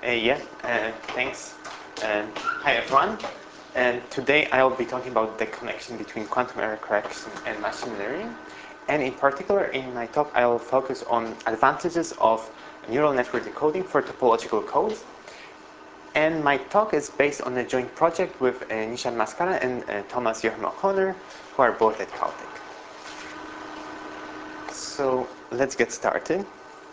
Thanks. Hi everyone. And today I'll be talking about the connection between quantum error correction and machine learning. And in particular, in my talk, I'll focus on advantages of neural network decoding for topological codes. And my talk is based on a joint project with Nishan Mascara and Thomas Joachim O'Connor, who are both at Caltech. So let's get started.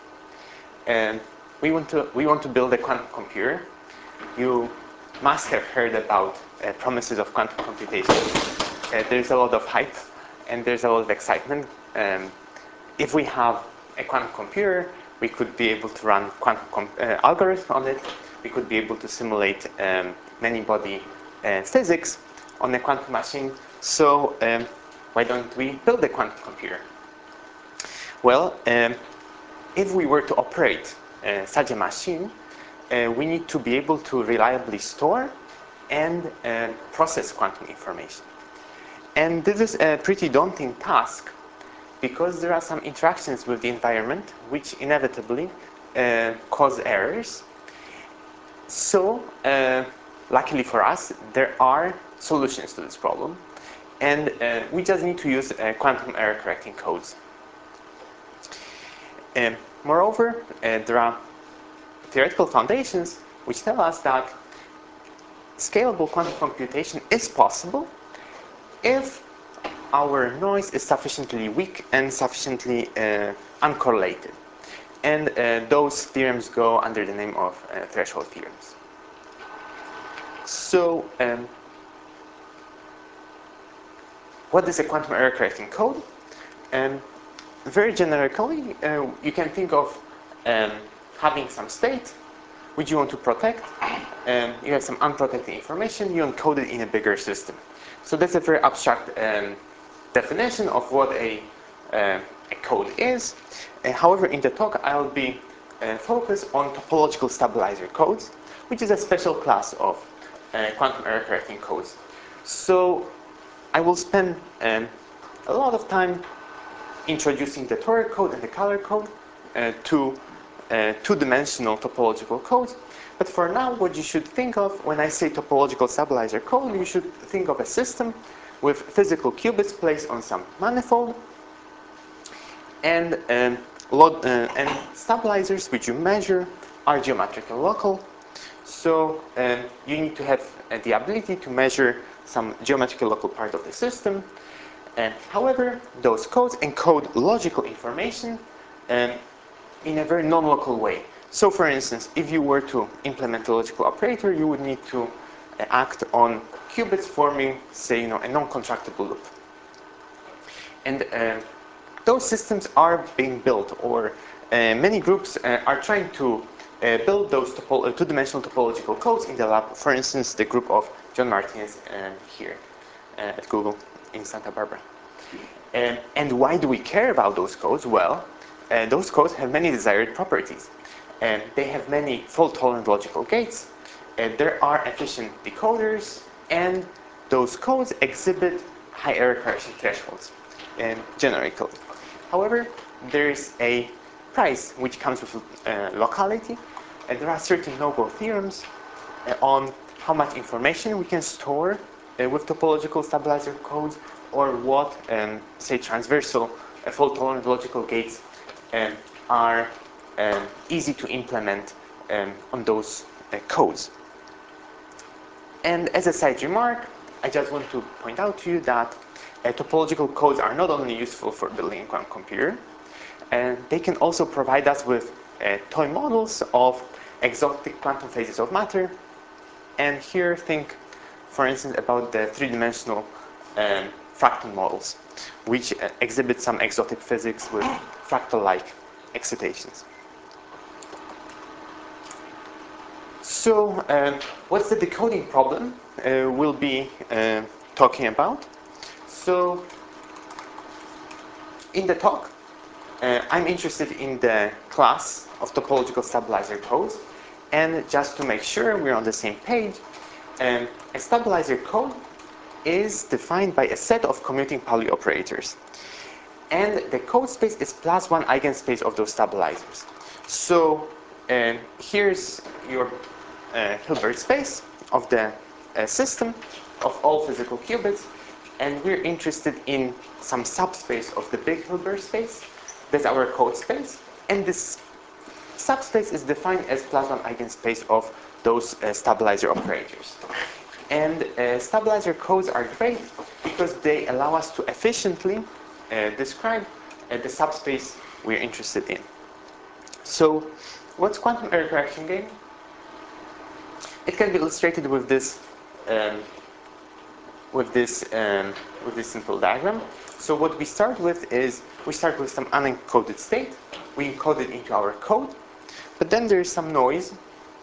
We want to build a quantum computer. You must have heard about promises of quantum computation. There's a lot of hype and there's a lot of excitement. If we have a quantum computer, we could be able to run quantum algorithms on it. We could be able to simulate many-body physics on a quantum machine. So why don't we build a quantum computer? Well, if we were to operate such a machine, we need to be able to reliably store and process quantum information. And this is a pretty daunting task because there are some interactions with the environment which inevitably cause errors. So, luckily for us, there are solutions to this problem. And we just need to use quantum error correcting codes. Moreover, there are theoretical foundations which tell us that scalable quantum computation is possible if our noise is sufficiently weak and sufficiently uncorrelated. And those theorems go under the name of threshold theorems. So, what is a quantum error correcting code? Very generically, you can think of having some state which you want to protect. You have some unprotected information, you encode it in a bigger system. So that's a very abstract definition of what a code is. However, in the talk, I'll be focused on topological stabilizer codes, which is a special class of quantum error correcting codes. So I will spend a lot of time introducing the Toric code and the color code to two-dimensional topological codes. But for now, what you should think of when I say topological stabilizer code, you should think of a system with physical qubits placed on some manifold and stabilizers which you measure are geometrical local. So you need to have the ability to measure some geometrical local part of the system. However, those codes encode logical information in a very non-local way. So, for instance, if you were to implement a logical operator, you would need to act on qubits forming, say, a non-contractible loop. And those systems are being built, or many groups are trying to build those two-dimensional topological codes in the lab. For instance, the group of John Martinez here at Google in Santa Barbara. And why do we care about those codes? Well, those codes have many desired properties. They have many fault-tolerant logical gates. There are efficient decoders, and those codes exhibit high error correction thresholds, generically. However, there is a price which comes with locality, and there are certain no-go theorems on how much information we can store with topological stabilizer codes, or what, say, transversal fault-tolerant logical gates are easy to implement on those codes. And as a side remark, I just want to point out to you that topological codes are not only useful for building a quantum computer, and they can also provide us with toy models of exotic quantum phases of matter. And here, think, for instance, about the three-dimensional fractal models, which exhibit some exotic physics with fractal-like excitations. So, what's the decoding problem we'll be talking about? So, in the talk, I'm interested in the class of topological stabilizer codes, and just to make sure we're on the same page, a stabilizer code is defined by a set of commuting Pauli operators. And the code space is +1 eigenspace of those stabilizers. So And here's your Hilbert space of the system of all physical qubits, and we're interested in some subspace of the big Hilbert space. That's our code space, and this subspace is defined as plus one eigenspace of those stabilizer operators. And stabilizer codes are great because they allow us to efficiently describe the subspace we're interested in. So, what's quantum error correction gain? It can be illustrated with this simple diagram. So what we start with is we start with some unencoded state. We encode it into our code, but then there is some noise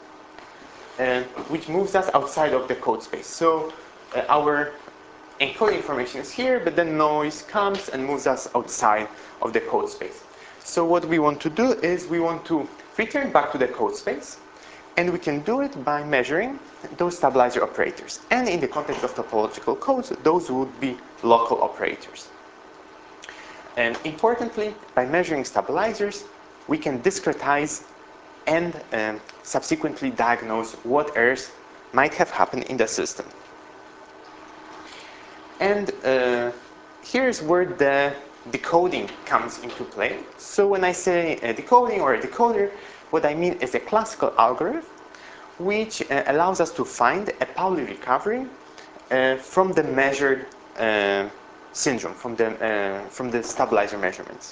which moves us outside of the code space. So our encoding information is here, but then noise comes and moves us outside of the code space. So what we want to do is we want to return back to the code space, and we can do it by measuring those stabilizer operators. And in the context of topological codes, those would be local operators. And importantly, by measuring stabilizers, we can discretize and subsequently diagnose what errors might have happened in the system. And here's where the decoding comes into play. So when I say decoding or a decoder, what I mean is a classical algorithm which allows us to find a Pauli recovery from the measured syndrome, from the stabilizer measurements.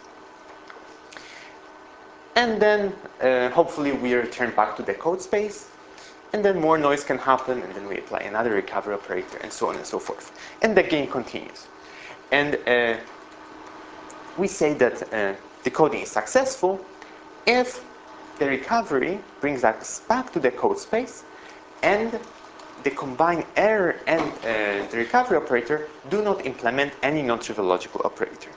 And then hopefully we return back to the code space, and then more noise can happen, and then we apply another recovery operator, and so on and so forth. And the game continues. And we say that decoding is successful if the recovery brings us back to the code space, and the combined error and the recovery operator do not implement any non-trivial logical operator.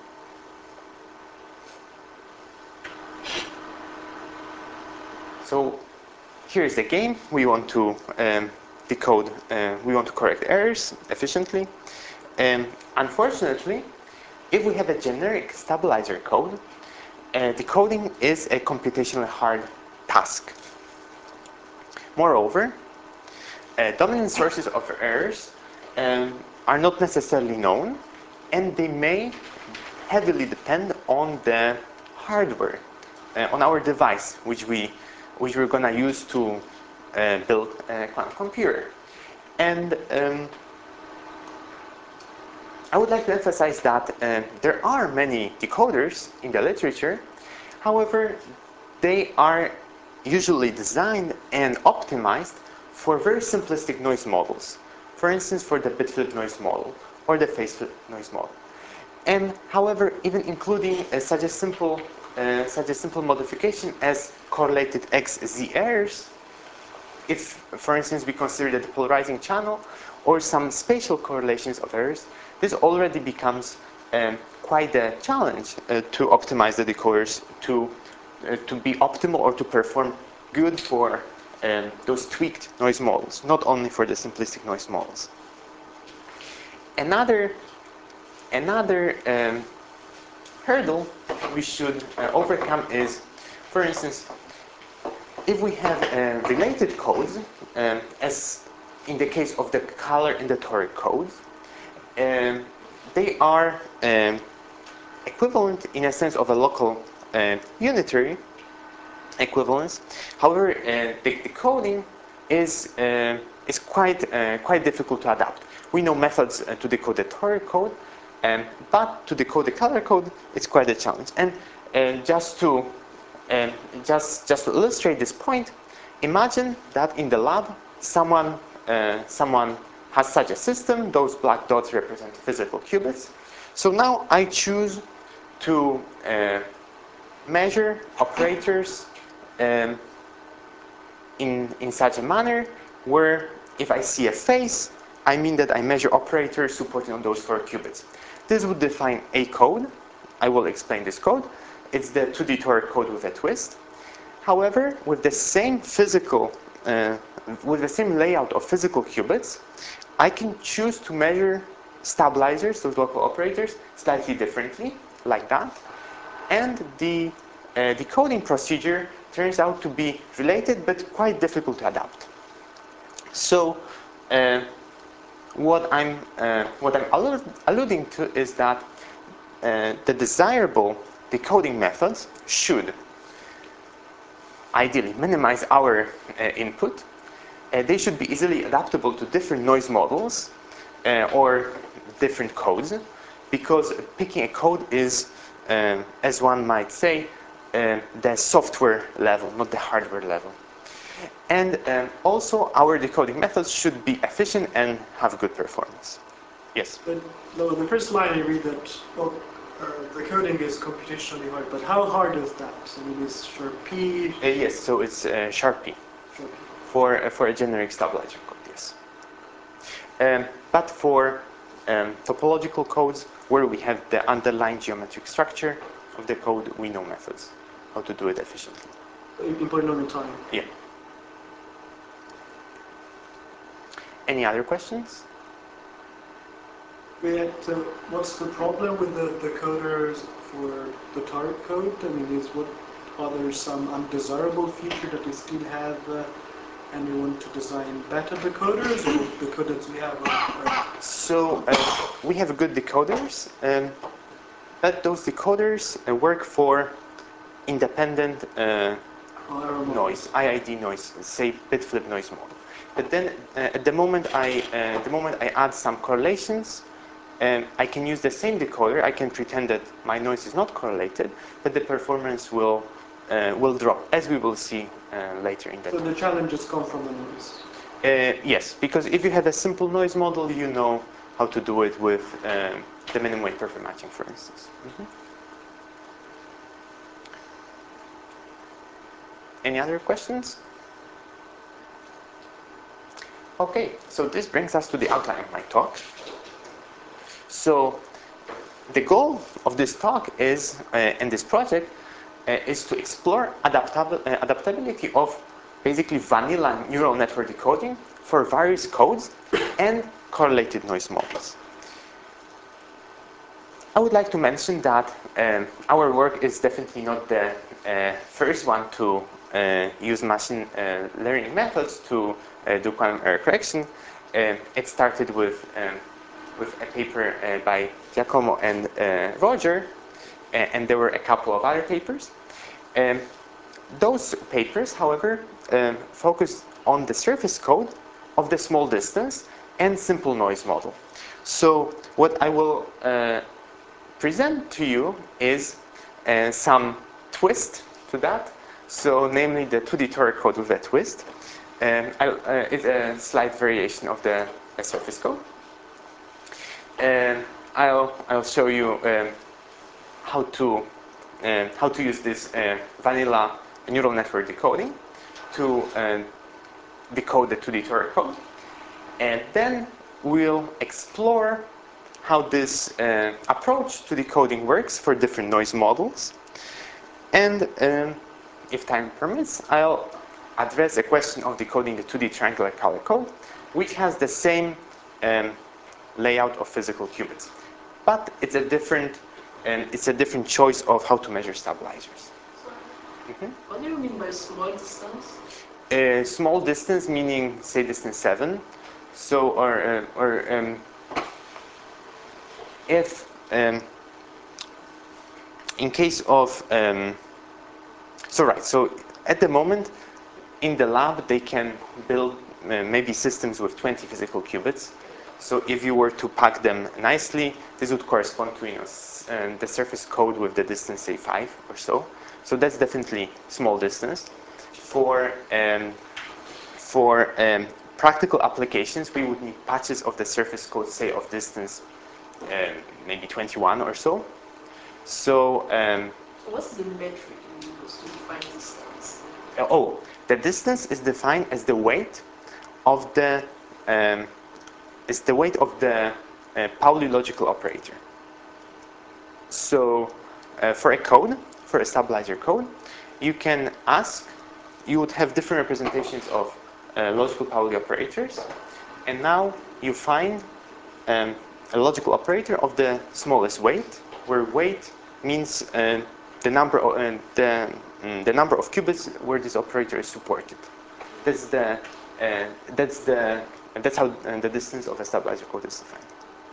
So here's the game. We want to decode, we want to correct errors efficiently. Unfortunately, if we have a generic stabilizer code, decoding is a computationally hard task. Moreover, dominant sources of errors are not necessarily known, and they may heavily depend on the hardware, on our device, which we're going to use to build a quantum computer. And I would like to emphasize that there are many decoders in the literature. However, they are usually designed and optimized for very simplistic noise models. For instance, for the bit flip noise model or the phase flip noise model. And however, even including such a simple modification as correlated XZ errors, if, for instance, we consider the polarizing channel or some spatial correlations of errors, this already becomes quite a challenge to optimize the decoders to be optimal or to perform good for those tweaked noise models, not only for the simplistic noise models. Another hurdle we should overcome is, for instance, if we have related codes, as in the case of the color and the toric codes, they are equivalent in a sense of a local unitary equivalence. However, the decoding is quite difficult to adapt. We know methods to decode the toric code, but to decode the color code, it's quite a challenge. And just to illustrate this point, imagine that in the lab, someone has such a system. Those black dots represent physical qubits. So now I choose to measure operators in such a manner where if I see a face, I mean that I measure operators supporting on those 4 qubits. This would define a code. I will explain this code. It's the 2D toric code with a twist. However, with the same with the same layout of physical qubits, I can choose to measure stabilizers, those local operators, slightly differently, like that. And the decoding procedure turns out to be related but quite difficult to adapt. So what I'm alluding to is that the desirable decoding methods should ideally minimize our input. They should be easily adaptable to different noise models or different codes, because picking a code is, as one might say, the software level, not the hardware level. And also our decoding methods should be efficient and have good performance. Yes? But no, in the first line you read that, well, the coding is computationally hard, but how hard is that? I mean, is Sharpie? Yes, so it's Sharpie for a generic stabilizer code, yes. But for topological codes, where we have the underlying geometric structure of the code, we know methods, how to do it efficiently. In polynomial time? Yeah. Any other questions? What's the problem with the coders for the target code? I mean, are there some undesirable feature that we still have and we want to design better decoders, or the decoders we have are So we have good decoders, but those decoders work for independent noise, IID noise, say bit flip noise model. But then at the moment I add some correlations, I can use the same decoder. I can pretend that my noise is not correlated, but the performance will drop, as we will see later in the talk. So the challenges come from the noise? Yes, because if you have a simple noise model, you know how to do it with the minimum weight perfect matching, for instance. Any other questions? Okay, so this brings us to the outline of my talk. So the goal of this talk is, in this project, is to explore adaptability of basically vanilla neural network decoding for various codes and correlated noise models. I would like to mention that our work is definitely not the first one to use machine learning methods to do quantum error correction. It started with a paper by Giacomo and Roger, and there were a couple of other papers. Those papers, however, focused on the surface code of the small distance and simple noise model. So what I will present to you is some twist to that. So namely the 2D Toric code with a twist. It's a slight variation of the surface code. I'll show you how to use this vanilla neural network decoding to decode the 2D Toric code, and then we'll explore how this approach to decoding works for different noise models, and if time permits, I'll address a question of decoding the 2D triangular color code, which has the same layout of physical qubits, but it's a different choice of how to measure stabilizers. What do you mean by small distance? Small distance meaning, say, distance 7. So, if in case of so at the moment in the lab they can build maybe systems with 20 physical qubits. So if you were to pack them nicely, this would correspond to the surface code with the distance, say 5 or so. So that's definitely small distance. For practical applications, we would need patches of the surface code, say of distance maybe 21 or so. So what's the metric you use to define distance? The distance is defined as the weight of the Pauli logical operator. So for a stabilizer code, you would have different representations of logical Pauli operators, and now you find a logical operator of the smallest weight, where weight means the number of the number of qubits where this operator is supported. That's the that's how the distance of a stabilizer code is defined.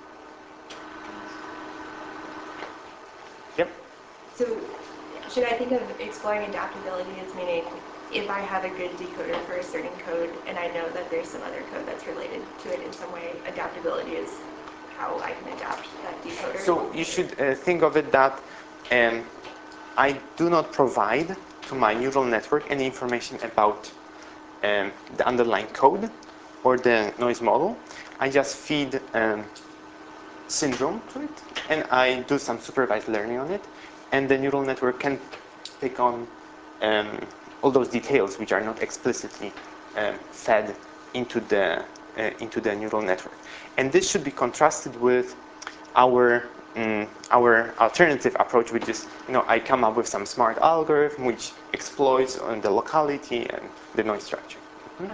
Yep. So should I think of exploring adaptability as meaning if I have a good decoder for a certain code and I know that there's some other code that's related to it in some way, adaptability is how I can adapt that decoder? So you should think of it that I do not provide to my neural network any information about the underlying code or the noise model. I just feed syndrome to it, and I do some supervised learning on it, and the neural network can pick on all those details which are not explicitly fed into the neural network. And this should be contrasted with our alternative approach, which is, I come up with some smart algorithm which exploits the locality and the noise structure. Mm-hmm.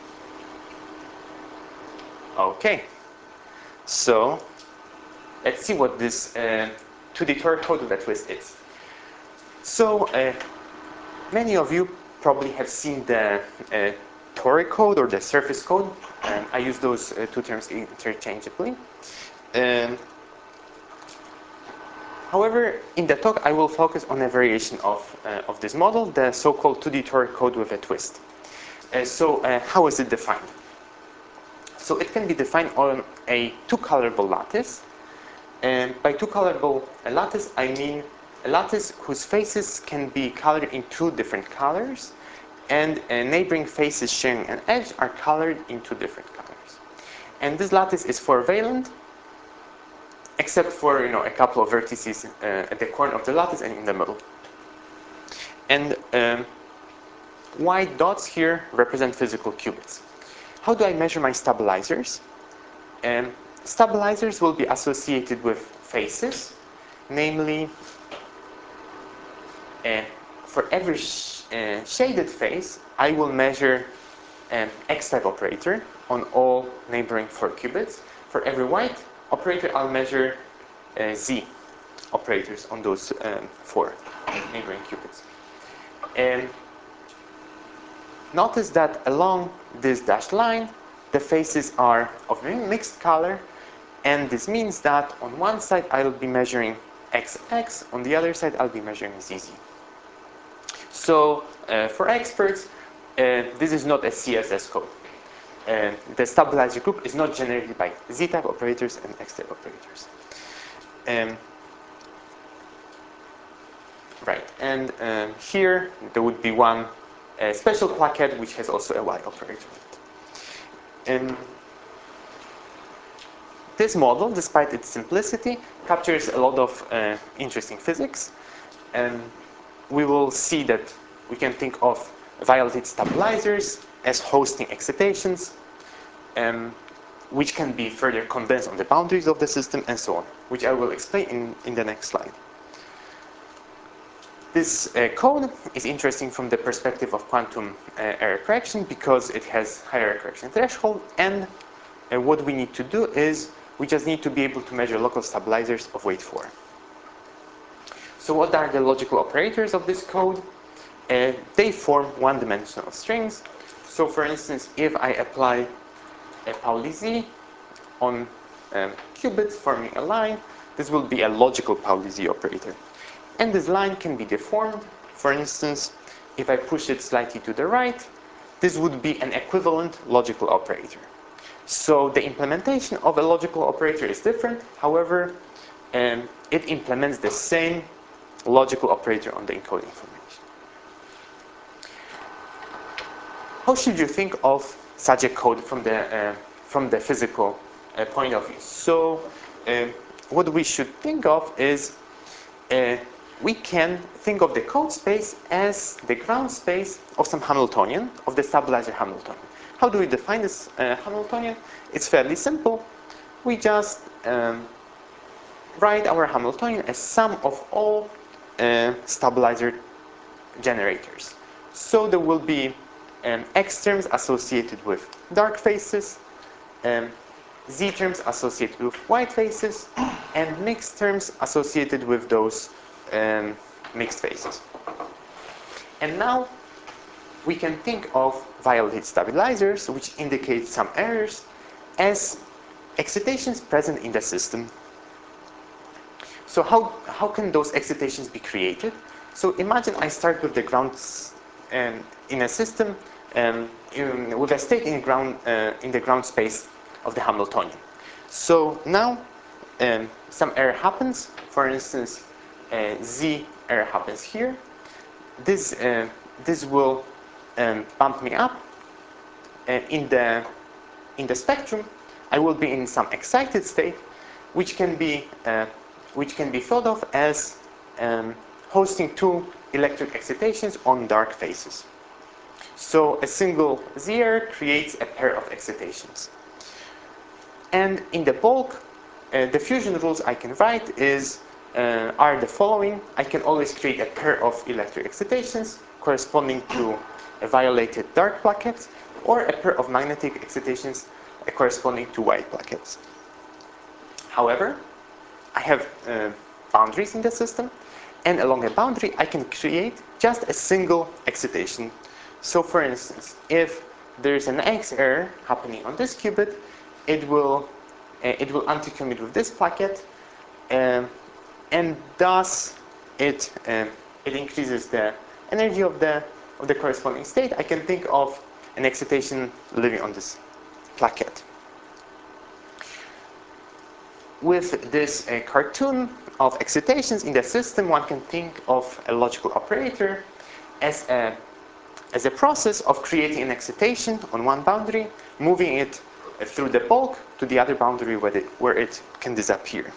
Okay, so let's see what this 2D Tor code with a twist is. So many of you probably have seen the Tor code or the surface code. I use those two terms interchangeably. However, in the talk, I will focus on a variation of this model, the so-called 2D Tor code with a twist. So how is it defined? So it can be defined on a two-colorable lattice. And by two-colorable lattice, I mean a lattice whose faces can be colored in two different colors, and neighboring faces sharing an edge are colored in two different colors. And this lattice is four-valent, except for a couple of vertices at the corner of the lattice and in the middle. And white dots here represent physical qubits. How do I measure my stabilizers? Stabilizers will be associated with faces, namely, for every shaded face, I will measure X-type operator on all neighboring 4 qubits. For every white operator, I'll measure Z operators on those 4 neighboring qubits. And notice that along this dashed line, the faces are of mixed color, and this means that on one side I'll be measuring XX, on the other side I'll be measuring ZZ. So for experts, this is not a CSS code. The stabilizer group is not generated by Z-type operators and X-type operators. Right, and here there would be one special plaquette which has also a Y operator. This model, despite its simplicity, captures a lot of interesting physics, and we will see that we can think of violated stabilizers as hosting excitations, which can be further condensed on the boundaries of the system, and so on, which I will explain in the next slide. This code is interesting from the perspective of quantum error correction because it has higher correction threshold, and what we need to do is we just need to be able to measure local stabilizers of weight 4. So what are the logical operators of this code? They form one-dimensional strings. So for instance, if I apply a Pauli Z on qubits forming a line, this will be a logical Pauli Z operator. And this line can be deformed. For instance, if I push it slightly to the right, this would be an equivalent logical operator. So the implementation of a logical operator is different. However, it implements the same logical operator on the encoding information. How should you think of such a code from the physical point of view? So what we should think of is we can think of the code space as the ground space of some Hamiltonian, of the stabilizer Hamiltonian. How do we define this Hamiltonian? It's fairly simple. We just write our Hamiltonian as sum of all stabilizer generators. So there will be X terms associated with dark faces, Z terms associated with white faces, and mixed terms associated with those mixed phases. And now we can think of violated stabilizers, which indicate some errors, as excitations present in the system. So how can those excitations be created? So imagine I start with the grounds in a system with a state in the ground space of the Hamiltonian. So now some error happens. For instance, Z error happens here. This will bump me up in the spectrum. I will be in some excited state, which can be thought of as hosting two electric excitations on dark faces. So a single Z error creates a pair of excitations. And in the bulk, the fusion rules I can write are the following. I can always create a pair of electric excitations corresponding to a violated dark plaquettes, or a pair of magnetic excitations corresponding to white plaquettes. However, I have boundaries in the system, and along a boundary I can create just a single excitation. So for instance, if there's an X error happening on this qubit, it will anticommute with this plaquette, and thus it increases the energy of the corresponding state. I can think of an excitation living on this plaquette. With this cartoon of excitations in the system, one can think of a logical operator as a process of creating an excitation on one boundary, moving it through the bulk to the other boundary where it can disappear.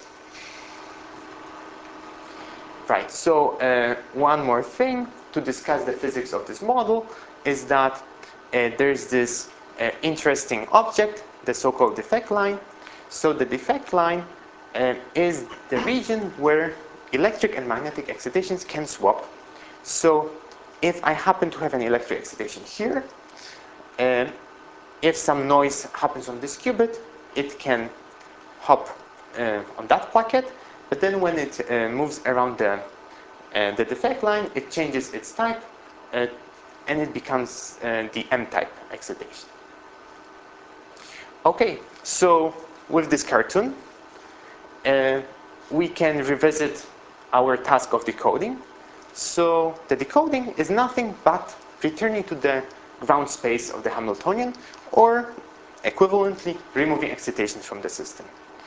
Right, so one more thing to discuss the physics of this model is that there's this interesting object, the so-called defect line. So the defect line is the region where electric and magnetic excitations can swap. So if I happen to have an electric excitation here, if some noise happens on this qubit, it can hop on that plaquette, but then when it moves around the defect line, it changes its type, and it becomes the M-type excitation. Okay, so with this cartoon, we can revisit our task of decoding. So the decoding is nothing but returning to the ground space of the Hamiltonian, or equivalently removing excitations from the system.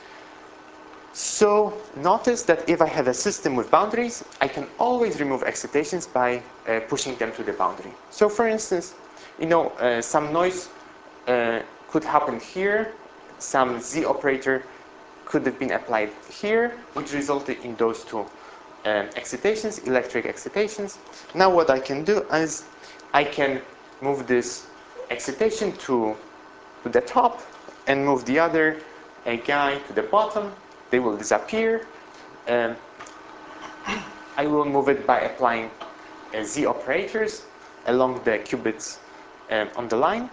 So notice that if I have a system with boundaries, I can always remove excitations by pushing them to the boundary. So for instance, some noise could happen here, some Z operator could have been applied here, which resulted in those two excitations, electric excitations. Now what I can do is I can move this excitation to the top and move the other guy to the bottom. They will disappear. I will move it by applying Z operators along the qubits on the line.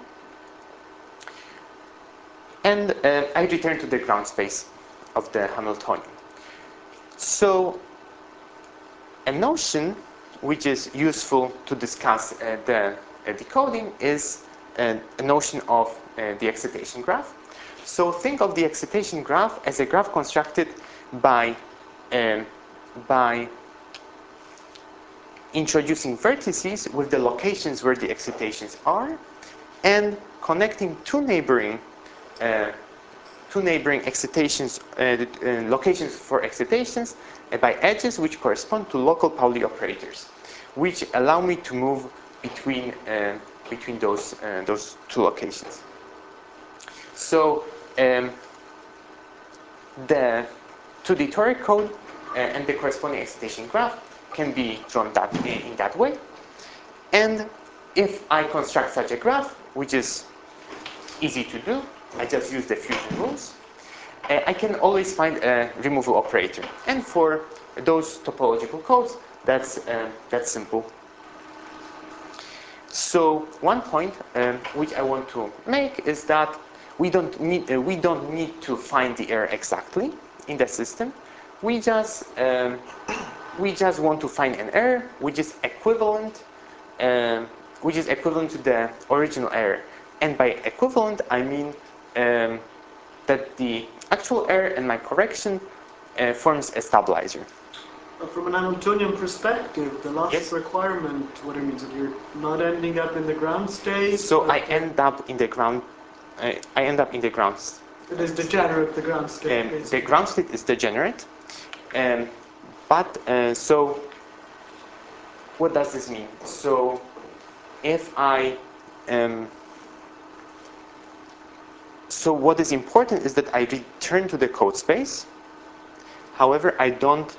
And I return to the ground space of the Hamiltonian. So a notion which is useful to discuss the decoding is a notion of the excitation graph. So think of the excitation graph as a graph constructed by introducing vertices with the locations where the excitations are, and connecting two neighboring excitations, locations for excitations by edges which correspond to local Pauli operators, which allow me to move between those two locations. So the 2D toric code and the corresponding excitation graph can be drawn in that way. And if I construct such a graph, which is easy to do, I just use the fusion rules, I can always find a removal operator. And for those topological codes, that's simple. So one point which I want to make is that we don't need to find the error exactly in the system. We just we just want to find an error which is equivalent to the original error. And by equivalent, I mean that the actual error and my correction forms a stabilizer. From an Hamiltonian perspective, the last Yes. requirement, what it means that you're not ending up in the ground state. So I but end up in the ground. I end up in the ground. It is degenerate, the ground state. The basically. ground state is degenerate. So what does this mean? So if I so what is important is that I return to the code space. However, I don't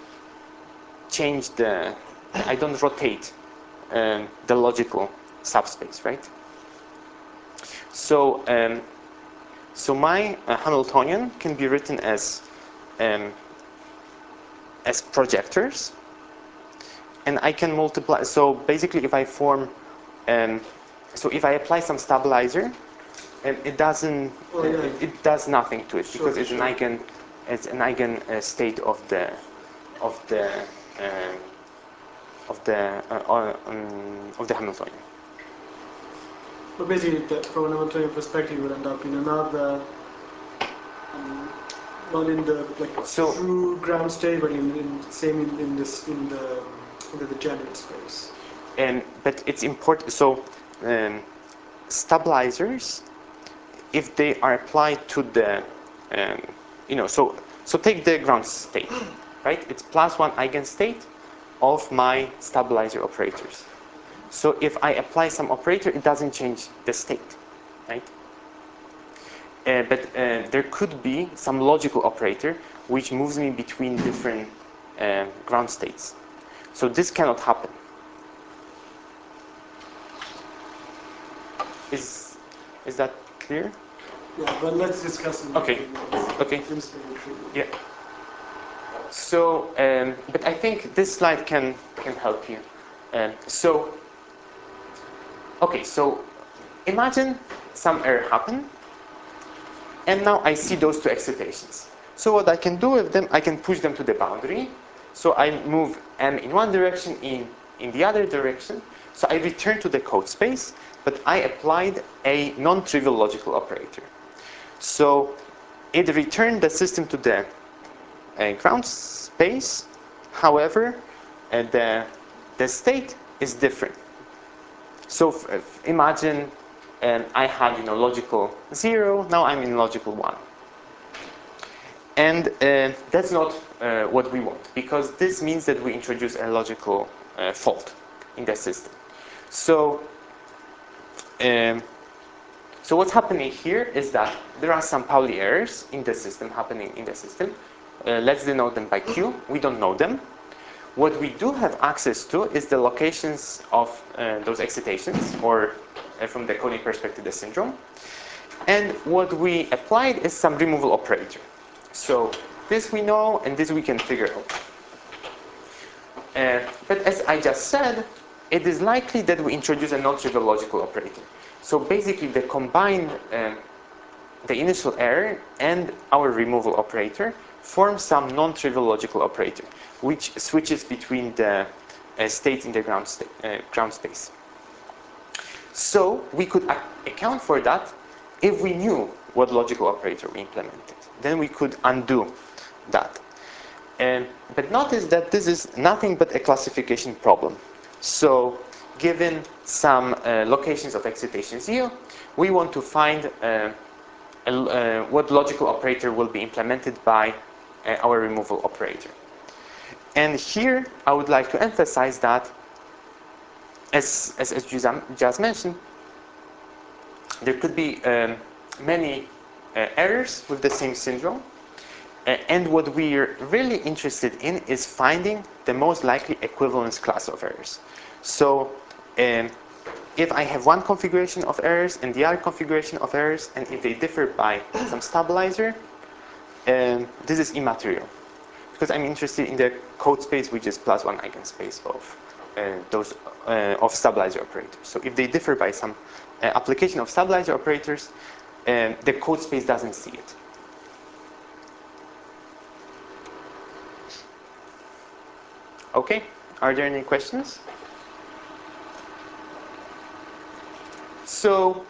rotate the logical subspace, right? So my Hamiltonian can be written as projectors, and I can multiply. So basically, if I form, so if I apply some stabilizer, it doesn't, it does nothing to it because it's an eigen state of the Hamiltonian. But basically, from an Hamiltonian perspective, you would end up in another, not in the true ground state, but in the degenerate space. But it's important. So stabilizers, if they are applied to the, so take the ground state, right? It's +1 eigenstate of my stabilizer operators. So if I apply some operator, it doesn't change the state, right? But there could be some logical operator which moves me between different ground states. So this cannot happen. Is that clear? Yeah, but let's discuss it. Okay. Okay. Yeah. So, but I think this slide can help you. Okay, so imagine some error happened, and now I see those two excitations. So what I can do with them, I can push them to the boundary. So I move M in one direction, in the other direction. So I return to the code space, but I applied a non-trivial logical operator. So it returned the system to the ground space. However, the state is different. So imagine I had logical 0. Now I'm in logical 1, and that's not what we want, because this means that we introduce a logical fault in the system. So what's happening here is that there are some Pauli errors in the system happening in the system. Let's denote them by Q. We don't know them. What we do have access to is the locations of those excitations, or from the coding perspective, the syndrome. And what we applied is some removal operator. So this we know, and this we can figure out. But as I just said, it is likely that we introduce a non-trivial logical operator. So basically, the combined, the initial error and our removal operator form some non-trivial logical operator, which switches between the states in the ground space. So we could account for that if we knew what logical operator we implemented. Then we could undo that. But notice that this is nothing but a classification problem. So given some locations of excitation 0, we want to find what logical operator will be implemented by our removal operator. And here I would like to emphasize that, as you just mentioned, there could be many errors with the same syndrome. And what we're really interested in is finding the most likely equivalence class of errors. So if I have one configuration of errors and the other configuration of errors, and if they differ by some stabilizer, this is immaterial, because I'm interested in the code space, which is +1 eigenspace of those of stabilizer operators. So if they differ by some application of stabilizer operators, the code space doesn't see it. Okay, are there any questions? So,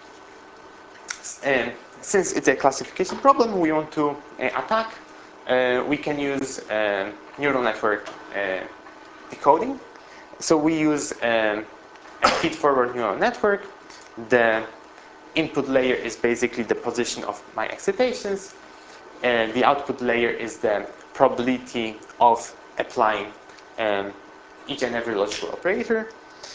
since it's a classification problem we want to attack, we can use neural network decoding. So we use a feed-forward neural network. The input layer is basically the position of my excitations, and the output layer is the probability of applying each and every logical operator.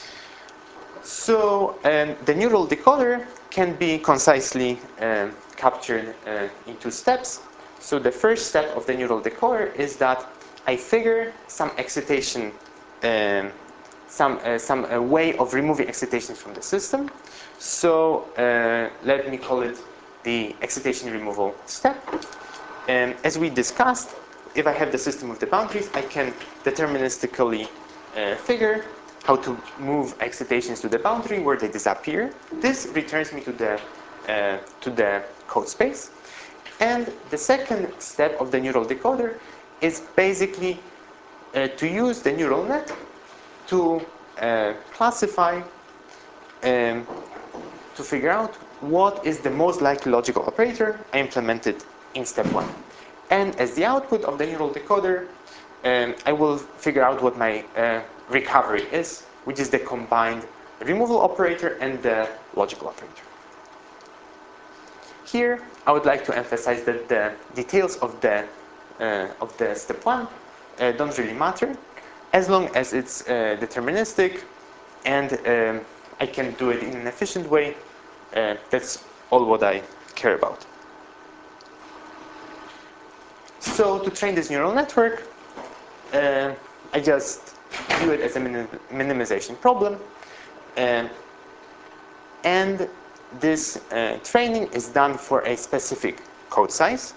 So the neural decoder can be concisely captured in two steps. So the first step of the neural decoder is that I figure some excitation, some way of removing excitations from the system. So let me call it the excitation removal step. And as we discussed, if I have the system with the boundaries, I can deterministically figure how to move excitations to the boundary where they disappear. This returns me to the code space. And the second step of the neural decoder is basically to use the neural net to classify, to figure out what is the most likely logical operator I implemented in step one. And as the output of the neural decoder, I will figure out what my recovery is, which is the combined removal operator and the logical operator. Here, I would like to emphasize that the details of the step one don't really matter, as long as it's deterministic and I can do it in an efficient way. That's all what I care about. So to train this neural network, I just view it as a minimization problem, and this training is done for a specific code size.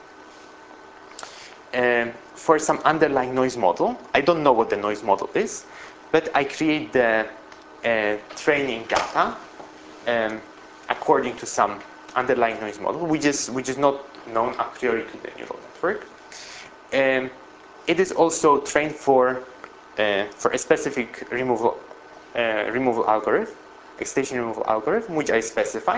For some underlying noise model, I don't know what the noise model is, but I create the training data according to some underlying noise model, which is not known a priori to the neural network. It is also trained for a specific removal algorithm, excitation removal algorithm, which I specify.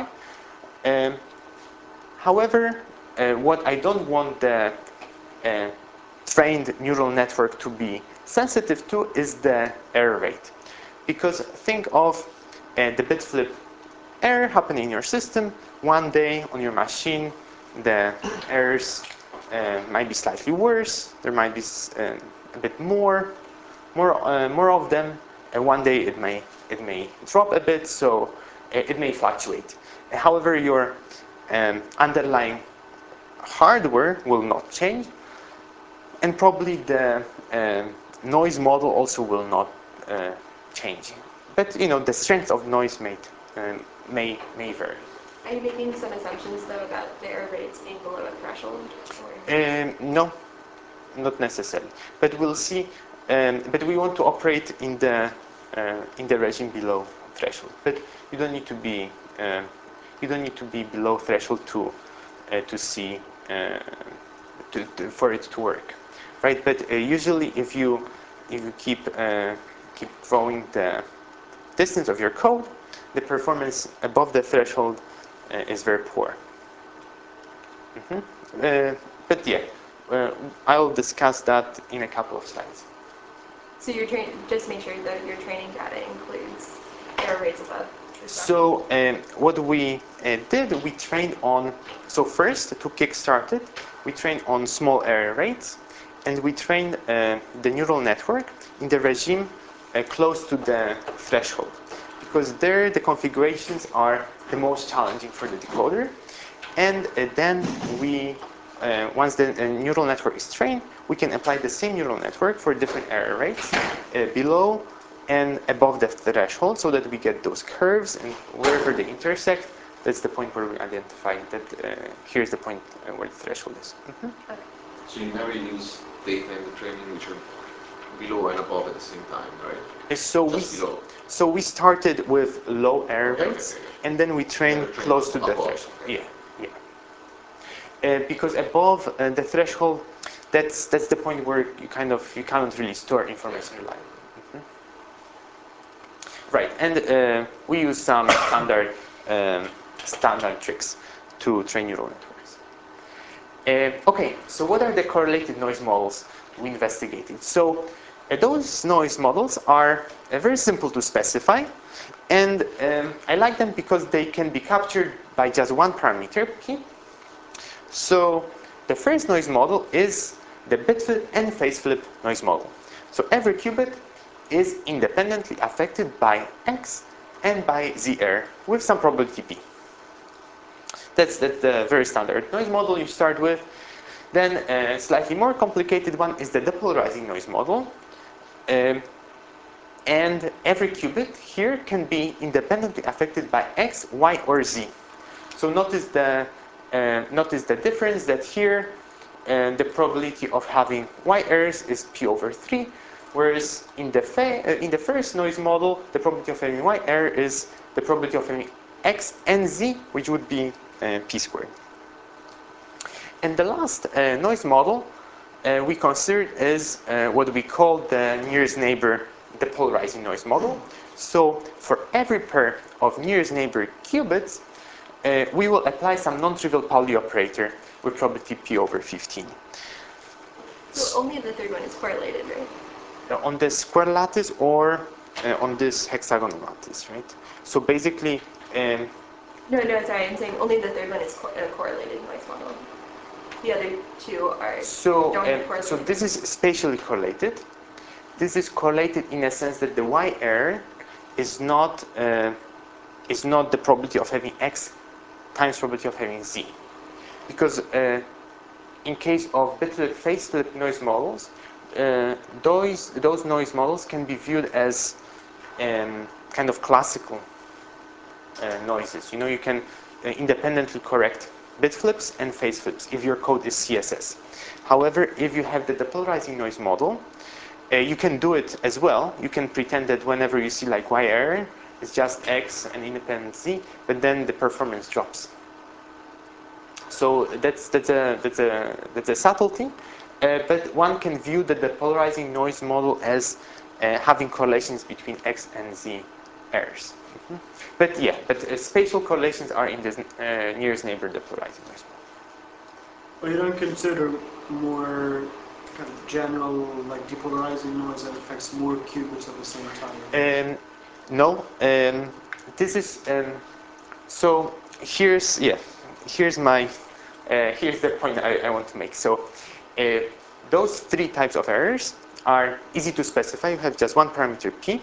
However, what I don't want the trained neural network to be sensitive to is the error rate. Because think of the bit flip error happening in your system. One day on your machine, the errors might be slightly worse. There might be a bit more of them. And one day it may drop a bit, so it may fluctuate. However, your underlying hardware will not change, and probably the noise model also will not change. But the strength of noise may vary. Are you making some assumptions though about the error rates being below a threshold? No, not necessarily. But we'll see. But we want to operate in the regime below threshold. But you don't need to be below threshold to see for it to work, right? But usually, if you keep growing the distance of your code, the performance above the threshold is very poor. But yeah, I'll discuss that in a couple of slides. So just make sure that your training data includes error rates above. So what we did, we trained on, so first to kickstart it, we trained on small error rates, and we trained the neural network in the regime close to the threshold, because there the configurations are the most challenging for the decoder. And then we, once the neural network is trained, we can apply the same neural network for different error rates below and above the threshold, so that we get those curves, and wherever they intersect, that's the point where we identify that here's the point where the threshold is. Okay. So you never use data in the training which are below and above at the same time, right? So we started with low error rates, and then we trained close to the threshold. Yeah. Because above the threshold, that's the point where you cannot really store information reliably. Right, and we use some standard tricks to train neural networks. Okay, so what are the correlated noise models we investigated? So those noise models are very simple to specify, and I like them because they can be captured by just one parameter, p. So the first noise model is the bit flip and phase flip noise model. So every qubit is independently affected by x and by z error with some probability p. That's the very standard noise model you start with. Then a slightly more complicated one is the depolarizing noise model. And every qubit here can be independently affected by x, y, or z. So notice the difference that here the probability of having y errors is p over 3, whereas in the first noise model, the probability of having y error is the probability of having x and z, which would be p squared. And the last noise model we considered is what we call the nearest neighbor depolarizing noise model. So for every pair of nearest neighbor qubits, we will apply some non-trivial Pauli operator with probability p over 15. So only the third one is correlated, right? On the square lattice or on this hexagonal lattice, right? So basically, No, sorry, I'm saying only the third one is a correlated noise model. The other two are so correlated. this is spatially correlated. This is correlated in a sense that the y error is not the probability of having x times probability of having z, because in case of bit flip phase flip noise models, those noise models can be viewed as kind of classical noises. You know, you can independently correct bit flips and phase flips if your code is CSS. However, if you have the depolarizing noise model, you can do it as well. You can pretend that whenever you see like y error, it's just x and independent z, but then the performance drops. So that's a subtlety, but one can view the depolarizing noise model as having correlations between x and z errors. But spatial correlations are in this nearest neighbor depolarizing noise model. Well, you don't consider more kind of general, like depolarizing noise that affects more qubits at the same time? No. This is so. Here's my here's the point I want to make. So those three types of errors are easy to specify. You have just one parameter p,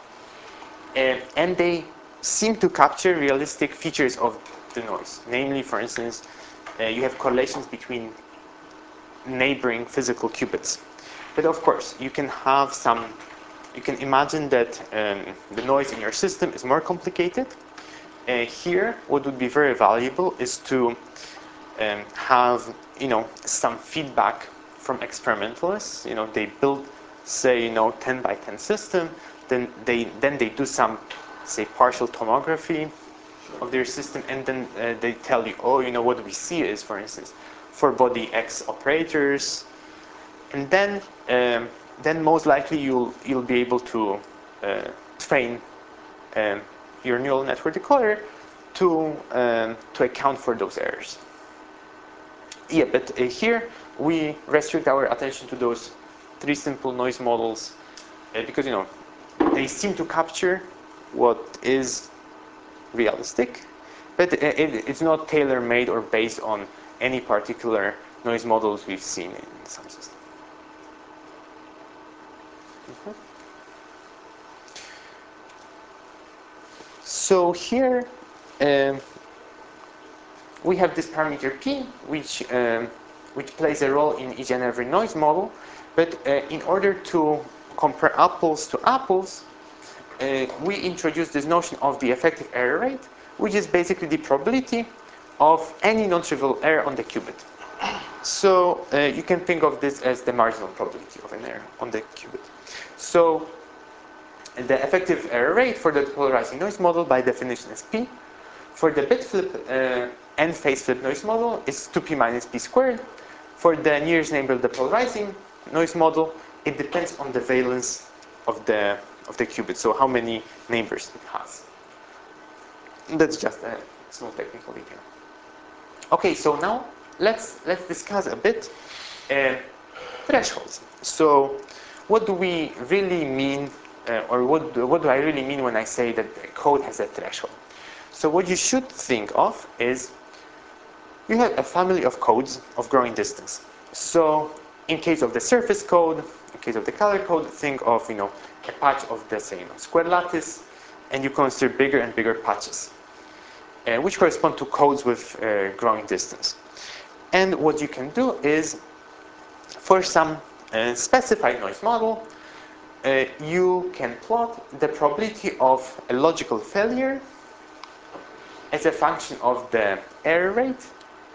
and they seem to capture realistic features of the noise. Namely, for instance, you have correlations between neighboring physical qubits. But of course, you can have some. You can imagine that the noise in your system is more complicated. Here, what would be very valuable is to have some feedback from experimentalists. They build, say, 10 by 10 system. Then they do some, say, partial tomography of their system, and then they tell you, what we see is, for instance, for body X operators, and then most likely you'll be able to train your neural network decoder to account for those errors. Yeah, but here we restrict our attention to those three simple noise models because they seem to capture what is realistic, but it's not tailor-made or based on any particular noise models we've seen in some systems. So here we have this parameter p, which plays a role in each and every noise model. But in order to compare apples to apples, we introduce this notion of the effective error rate, which is basically the probability of any non-trivial error on the qubit. So you can think of this as the marginal probability of an error on the qubit. So the effective error rate for the depolarizing noise model by definition is p. For the bit flip and phase flip noise model is 2p minus p squared. for the nearest neighbor depolarizing noise model, it depends on the valence of the qubit, so how many neighbors it has. That's just a small technical detail. Okay, so now let's discuss a bit thresholds. So what do we really mean, or what do I really mean when I say that the code has a threshold? So what you should think of is you have a family of codes of growing distance. So in case of the surface code, in case of the color code, think of a patch of the say square lattice, and you consider bigger and bigger patches, which correspond to codes with growing distance. And what you can do is, for some specified noise model, you can plot the probability of a logical failure as a function of the error rate.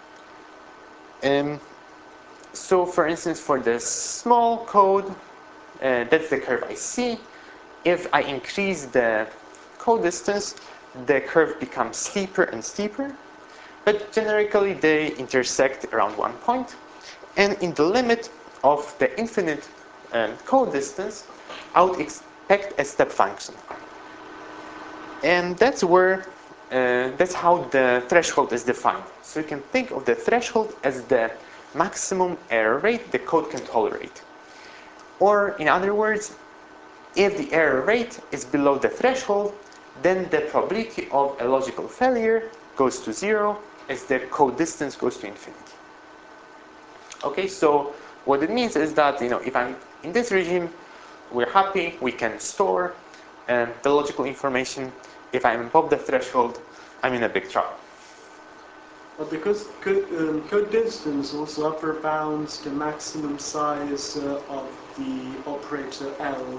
So for instance, for the small code, that's the curve I see. If I increase the code distance, the curve becomes steeper and steeper, but generically they intersect around one point. And in the limit of the infinite code distance, I would expect a step function. And that's where that's how the threshold is defined. So you can think of the threshold as the maximum error rate the code can tolerate. Or in other words, if the error rate is below the threshold, then the probability of a logical failure goes to 0 as the code distance goes to infinity. Okay, so what it means is that if I'm in this regime, we're happy, we can store the logical information. If I'm above the threshold, I'm in a big trouble. But because code distance also upper bounds the maximum size of the operator L.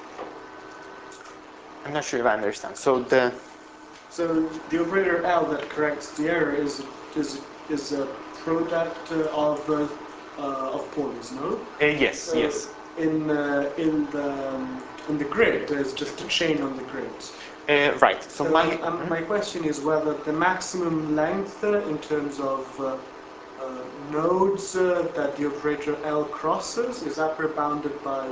I'm not sure if I understand. So the operator L that corrects the error is a product of poles, no? Yes, yes. In the grid, there's just a chain on the grid. Right. So my question is whether the maximum length in terms of nodes that the operator L crosses is upper bounded by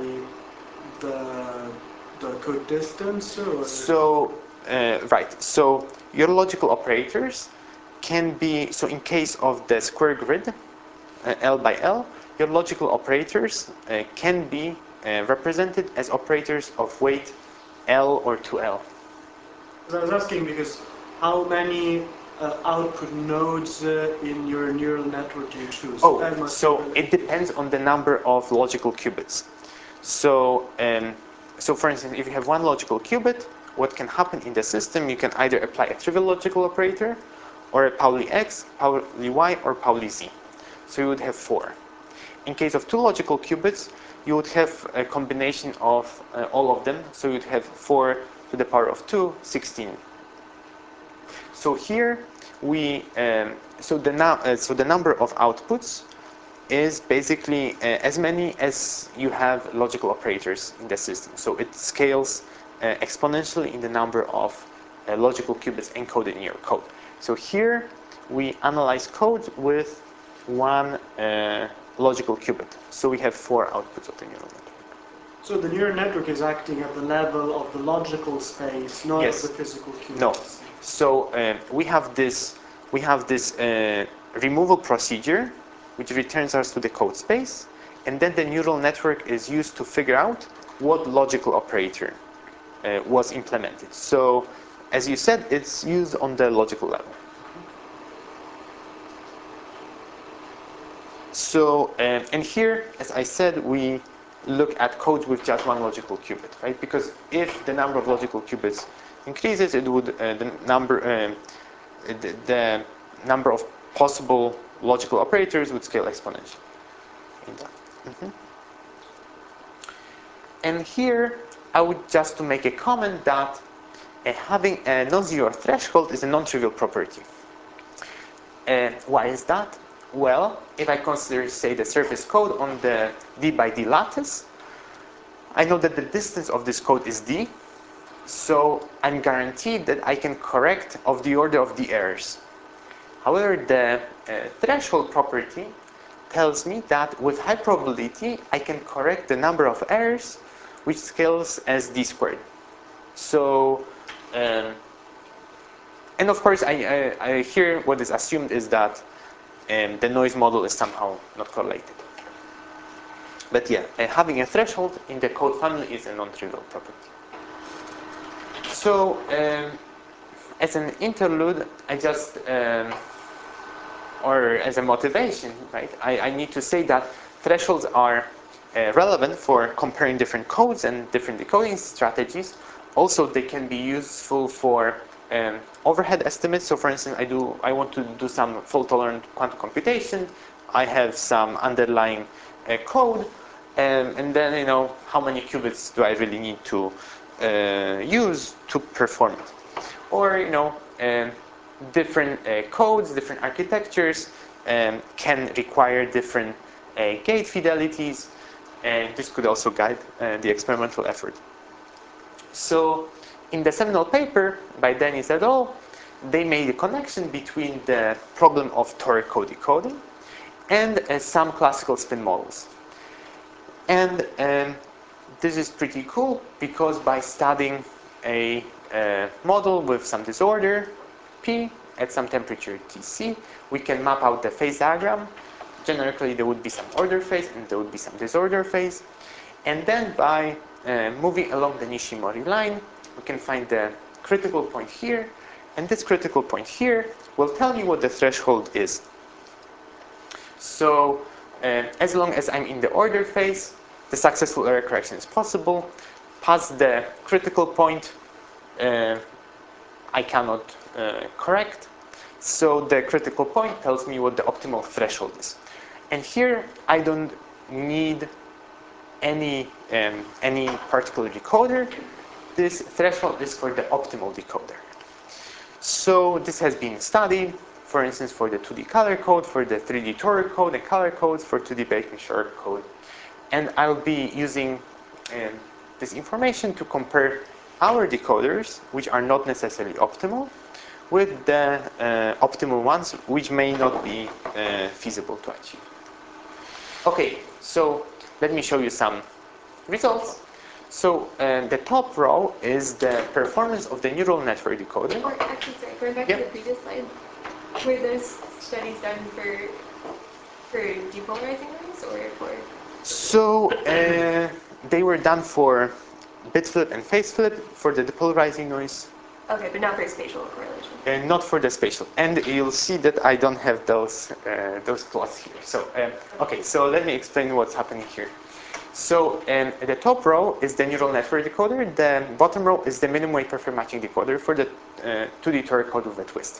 the code distance, or? So right. So your logical operators can be, so in case of the square grid, L by L, your logical operators can be represented as operators of weight L or 2L. I was asking because how many output nodes in your neural network do you choose? Oh, so it depends on the number of logical qubits. So, so for instance, if you have one logical qubit, what can happen in the system, you can either apply a trivial logical operator, or a Pauli X, Pauli Y, or Pauli Z. So you would have 4. In case of 2 logical qubits, you would have a combination of all of them. So you'd have 4 to the power of 2, 16. So here we so the number of outputs is basically as many as you have logical operators in the system. So it scales exponentially in the number of logical qubits encoded in your code. So here we analyze code with 1 logical qubit. So we have 4 outputs of the neural network. So the neural network is acting at the level of the logical space, not Yes. of the physical qubits. No. So we have this removal procedure which returns us to the code space, and then the neural network is used to figure out what logical operator was implemented. So as you said, it's used on the logical level. So and here, as I said, we look at codes with just 1 logical qubit, right? Because if the number of logical qubits increases, it would the number of possible logical operators would scale exponentially. And here, I would just to make a comment that having a non-zero threshold is a non-trivial property. Why is that? Well, if I consider, say, the surface code on the d by d lattice, I know that the distance of this code is d, so I'm guaranteed that I can correct of the order of the errors. However, the threshold property tells me that with high probability, I can correct the number of errors which scales as d squared. So, and of course, I here what is assumed is that the noise model is somehow not correlated. But yeah, having a threshold in the code family is a non-trivial property. So, as an interlude, I just, or as a motivation, right, I need to say that thresholds are relevant for comparing different codes and different decoding strategies. Also, they can be useful for overhead estimates. So, for instance, I want to do some fault-tolerant quantum computation. I have some underlying code, and then how many qubits do I really need to use to perform it? Or different codes, different architectures can require different gate fidelities, and this could also guide the experimental effort. So, in the seminal paper by Dennis et al., they made a connection between the problem of toric code decoding and some classical spin models. And this is pretty cool because by studying a model with some disorder P at some temperature Tc, we can map out the phase diagram. Generally, there would be some order phase and there would be some disorder phase. And then by moving along the Nishimori line, we can find the critical point here. And this critical point here will tell me what the threshold is. So, as long as I'm in the order phase, the successful error correction is possible. Past the critical point, I cannot correct. So the critical point tells me what the optimal threshold is. And here, I don't need any particular decoder. This threshold is for the optimal decoder. So this has been studied, for instance, for the 2D color code, for the 3D toric code and color codes, for 2D Bateman-Short code. And I'll be using this information to compare our decoders, which are not necessarily optimal, with the optimal ones, which may not be feasible to achieve. Okay, so let me show you some results. So the top row is the performance of the neural network decoder. Or actually, sorry, going back Yep. to the previous slide, were those studies done for depolarizing noise or for? So they were done for bit flip and phase flip for the depolarizing noise, Okay, but not for spatial correlation. and not for the spatial. And you'll see that I don't have those plots here. So okay, so let me explain what's happening here. So the top row is the neural network decoder. The bottom row is the minimum weight perfect matching decoder for the 2D toric code with a twist.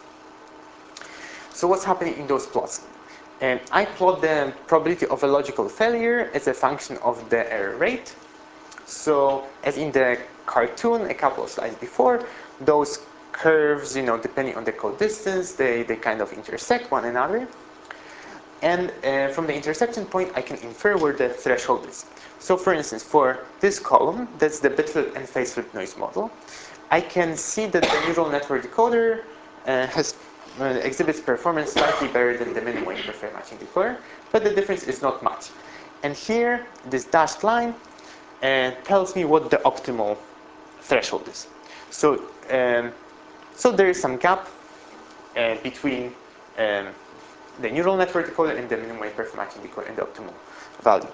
So what's happening in those plots? I plot the probability of a logical failure as a function of the error rate. So as in the cartoon a couple of slides before, those curves, depending on the code distance, they kind of intersect one another. And from the intersection point, I can infer where the threshold is. So for instance, for this column, that's the bit flip and phase flip noise model, I can see that the neural network decoder exhibits performance slightly better than the minimum weight perfect matching decoder, but the difference is not much. And here, this dashed line tells me what the optimal threshold is. So, so there is some gap between the neural network decoder and the minimum weight perfect matching decoder and the optimal value.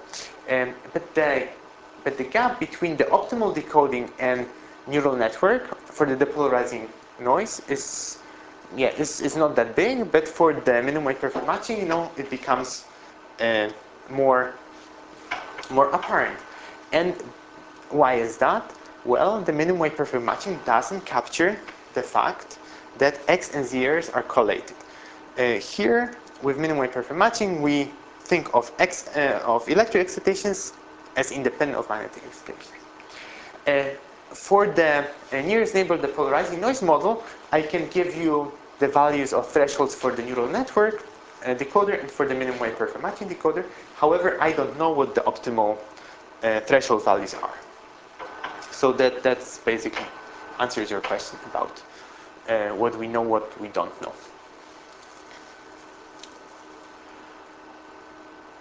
But the gap between the optimal decoding and neural network for the depolarizing noise is not that big. But for the minimum weight perfect matching, it becomes more apparent. And why is that? Well, the minimum weight perfect matching doesn't capture the fact that X and Z errors are correlated. Here, with minimum weight perfect matching, we think of of electric excitations as independent of magnetic excitations. For the nearest neighbor depolarizing noise model, I can give you the values of thresholds for the neural network decoder and for the minimum weight perfect matching decoder. However, I don't know what the optimal threshold values are. So that's basically answers your question about what we know, what we don't know.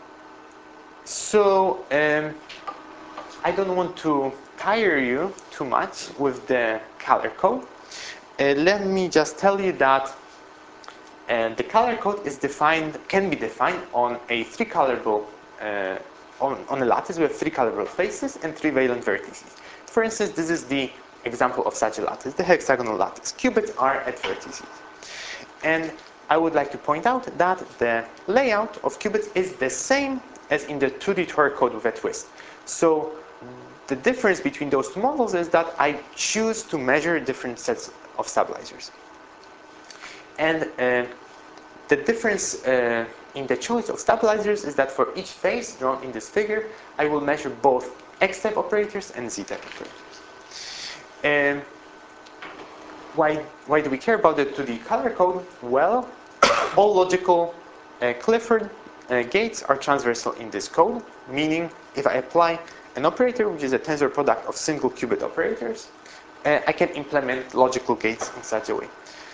So I don't want to tire you too much with the color code. Let me just tell you that the color code is can be defined on a three-colorable on a lattice with three colorable faces and three valent vertices. For instance, this is the example of such a lattice, the hexagonal lattice. Qubits are at vertices. And I would like to point out that the layout of qubits is the same as in the 2D Tor code with a twist. So the difference between those two models is that I choose to measure different sets of stabilizers. And the difference in the choice of stabilizers is that for each phase drawn in this figure, I will measure both X-type operators and Z-type operators. Why do we care about the 2D color code? Well, all logical Clifford gates are transversal in this code, meaning if I apply an operator, which is a tensor product of single qubit operators, I can implement logical gates in such a way.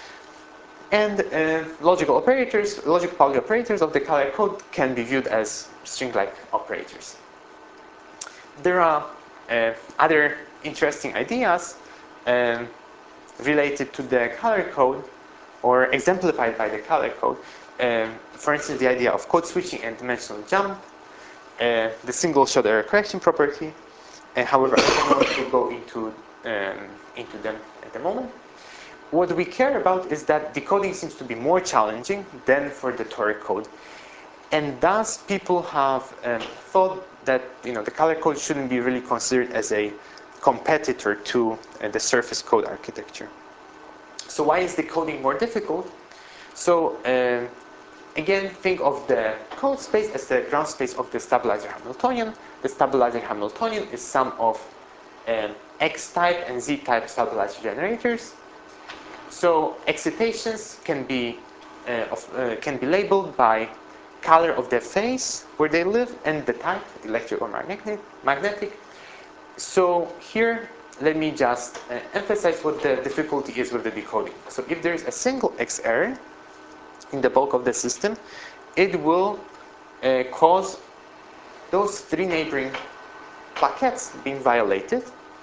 And logical Pauli operators of the color code can be viewed as string-like operators. There are other interesting ideas related to the color code or exemplified by the color code. For instance, the idea of code switching and dimensional jump, the single shot error correction property. However, I don't want to go into them at the moment. What we care about is that decoding seems to be more challenging than for the toric code. And thus, people have thought that the color code shouldn't be really considered as a competitor to the surface code architecture. So why is decoding more difficult? So again, think of the code space as the ground space of the stabilizer Hamiltonian. The stabilizer Hamiltonian is sum of X-type and Z-type stabilizer generators. So excitations can be labeled by color of the phase where they live and the type, electric or magnetic. So here, let me just emphasize what the difficulty is with the decoding. So if there is a single X error in the bulk of the system, it will cause those three neighboring plaquettes being violated.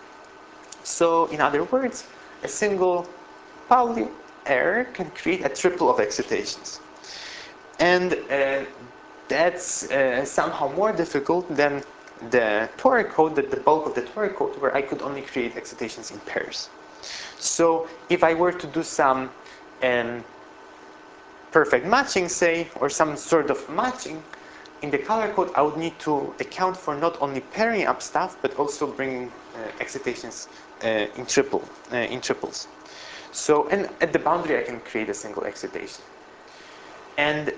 So in other words, a single Pauli error can create a triple of excitations. And that's somehow more difficult than the toric code, the bulk of the toric code, where I could only create excitations in pairs. So if I were to do some perfect matching, say, or some sort of matching in the color code, I would need to account for not only pairing up stuff, but also bringing excitations in triples. So, and at the boundary, I can create a single excitation. And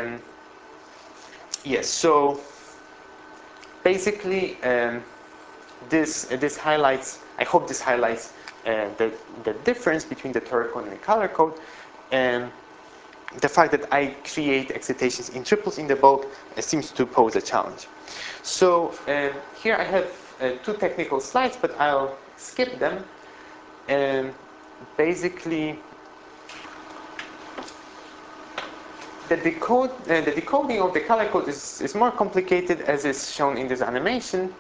yes, so basically, this highlights. I hope this highlights the difference between the toric code and the color code, and the fact that I create excitations in triples in the bulk seems to pose a challenge. So here I have two technical slides, but I'll skip them. Basically, the decoding of the color code is more complicated, as is shown in this animation.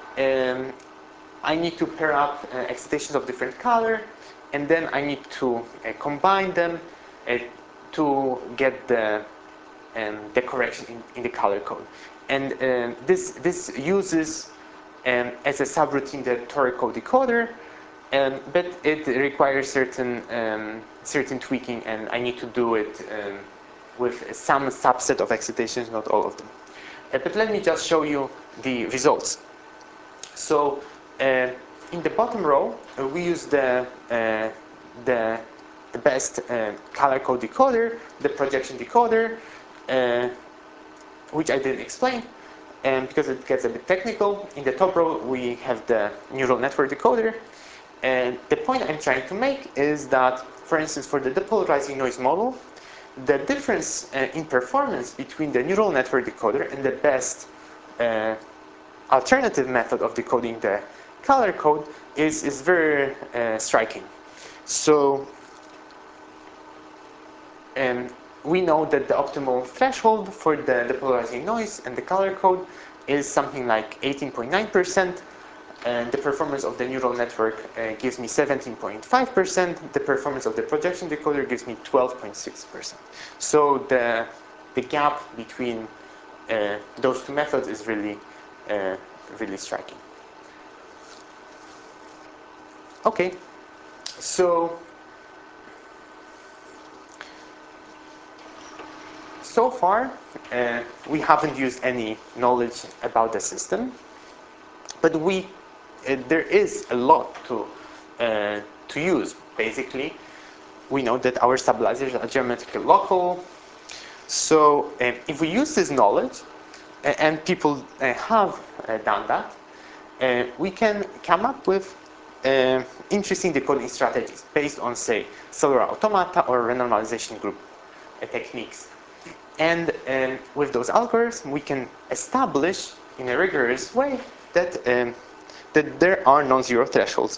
I need to pair up excitations of different color, and then I need to combine them to get the correction in the color code. And this uses as a subroutine the toric code decoder, but it requires certain tweaking, and I need to do it with some subset of excitations, not all of them. But let me just show you the results. So in the bottom row, we use the best color code decoder, the projection decoder, which I didn't explain, because it gets a bit technical. In the top row, we have the neural network decoder. And the point I'm trying to make is that, for instance, for the depolarizing noise model, the difference in performance between the neural network decoder and the best alternative method of decoding the color code is very striking. So we know that the optimal threshold for the depolarizing noise and the color code is something like 18.9%, and the performance of the neural network gives me 17.5%. The performance of the projection decoder gives me 12.6%. So the gap between those two methods is really really striking. Okay, so far we haven't used any knowledge about the system, but there is a lot to use. Basically, we know that our stabilizers are geometrically local. So if we use this knowledge, and people have done that, we can come up with interesting decoding strategies based on, say, cellular automata or renormalization group techniques. And with those algorithms, we can establish in a rigorous way that that there are non-zero thresholds.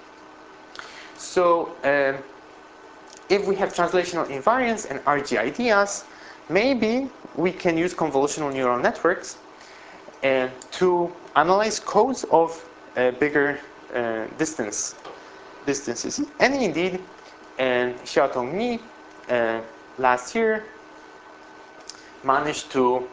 So if we have translational invariance and RG ideas, maybe we can use convolutional neural networks to analyze codes of bigger distances. And indeed, Xiaotong Ni last year managed to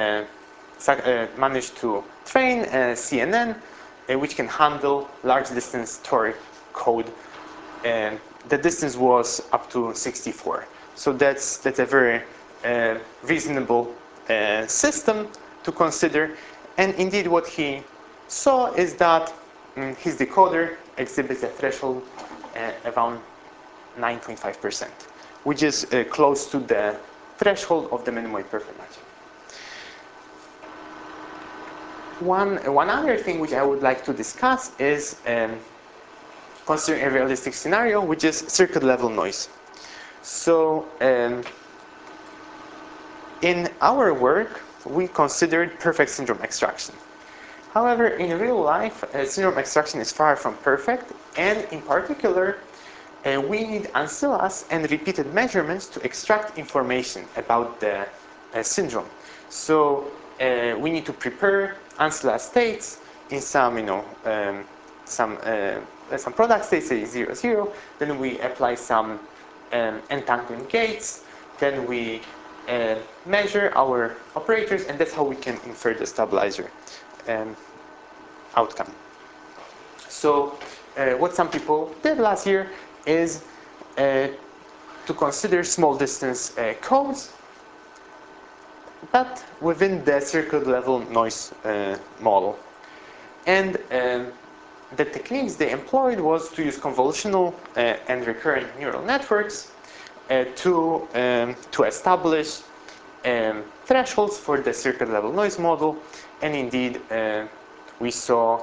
train CNN, which can handle large distance toric code. The distance was up to 64. So that's a very reasonable system to consider. And indeed, what he saw is that his decoder exhibits a threshold around 9.5%, which is close to the threshold of the minimoid perfect matching. One other thing which I would like to discuss is considering a realistic scenario, which is circuit level noise. So in our work, we considered perfect syndrome extraction. However, in real life, syndrome extraction is far from perfect, and in particular, we need ancillas and repeated measurements to extract information about the syndrome. So we need to prepare ancilla states in some, some product states, say 0, 0. Then we apply some entanglement gates. Then we measure our operators, and that's how we can infer the stabilizer outcome. So what some people did last year is to consider small distance codes, but within the circuit level noise model. And the techniques they employed was to use convolutional and recurrent neural networks to establish thresholds for the circuit level noise model. And indeed, they saw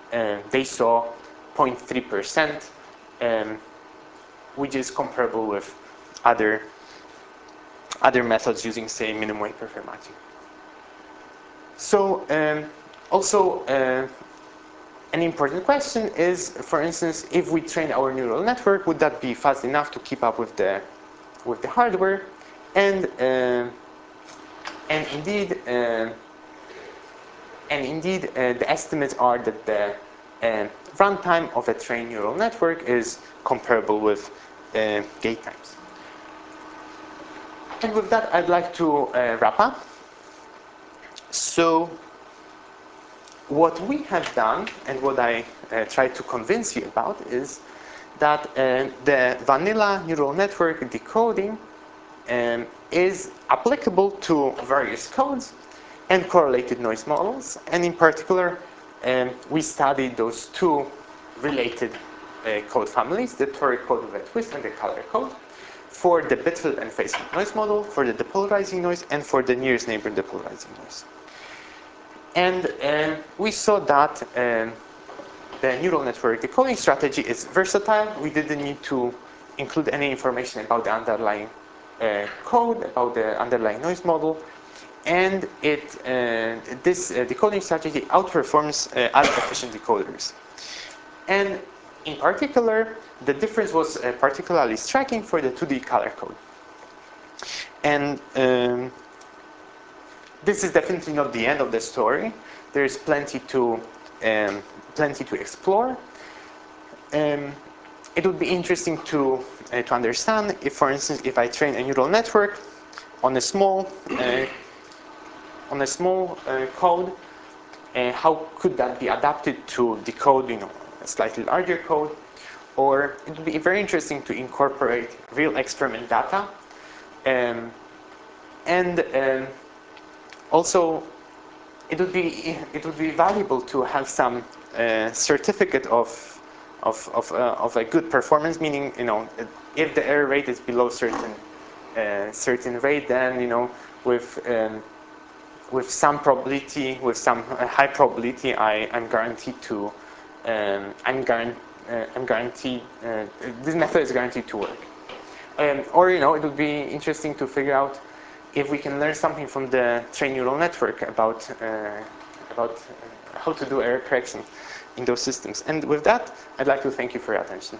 0.3%, which is comparable with other methods using, say, minimoid perfect matching. So also an important question is, for instance, if we train our neural network, would that be fast enough to keep up with the hardware? And indeed, the estimates are that the runtime of a trained neural network is comparable with gate times. And with that, I'd like to wrap up. So what we have done, and what I try to convince you about, is that the vanilla neural network decoding is applicable to various codes and correlated noise models. And in particular, we studied those two related code families, the toric code with a twist and the color code, for the bit-filled and phase-filled noise model, for the depolarizing noise, and for the nearest neighbor depolarizing noise. And we saw that the neural network decoding strategy is versatile. We didn't need to include any information about the underlying code, about the underlying noise model. And this decoding strategy outperforms other efficient decoders. And in particular, the difference was particularly striking for the 2D color code. And this is definitely not the end of the story. There's plenty to explore. It would be interesting to understand if, for instance, if I train a neural network on a small code, how could that be adapted to decode, a slightly larger code? Or it would be very interesting to incorporate real experiment data, and also it would be valuable to have some certificate of a good performance, meaning if the error rate is below certain rate, then with some probability, with some high probability, I'm guaranteed to this method is guaranteed to work. Or it would be interesting to figure out if we can learn something from the trained neural network about how to do error correction in those systems. And with that, I'd like to thank you for your attention.